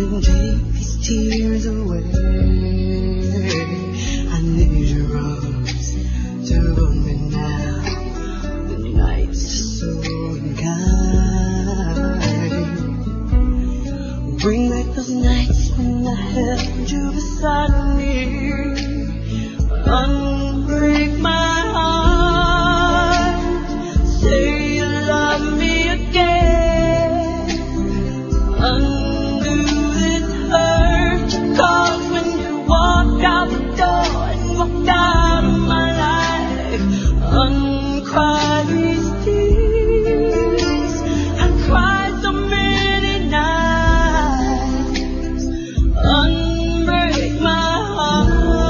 and take these tears away. I need your arms to hold me now. The nights are so unkind. Bring back those nights when I held you beside me. Unbreak my heart. Say you love me again. Undo this hurt you caused when you walked out the door and walked out of my life. Uncry these tears. I cried so many nights. Unbreak my heart.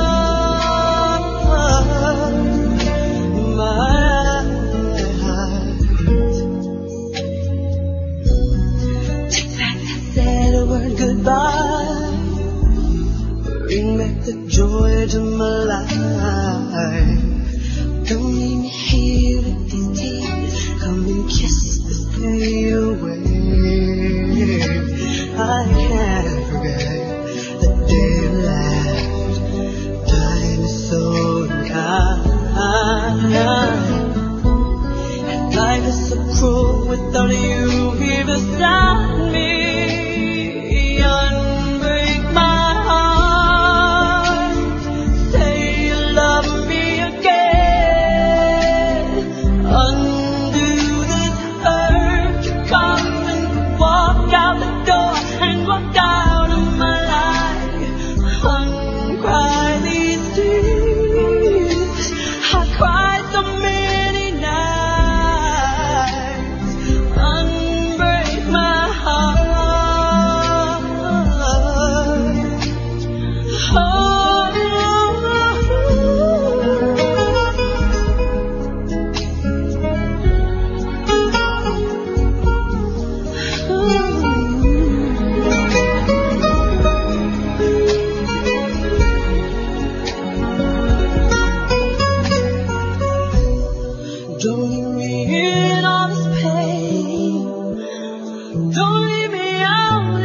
Goodbye. Bring back the joy to my life. Don't leave me here with these tears. Come and kiss this pain away. I can't forget the day you left. Time is so unkind. And life is so cruel without you here beside me. Unbreak my heart. Say you love me again. Undo this hurt you caused when you walked out the door and walked out of my life. Uncry these tears. I cried so many nights. Unbreak my heart. Don't leave me in all this pain. Don't leave me out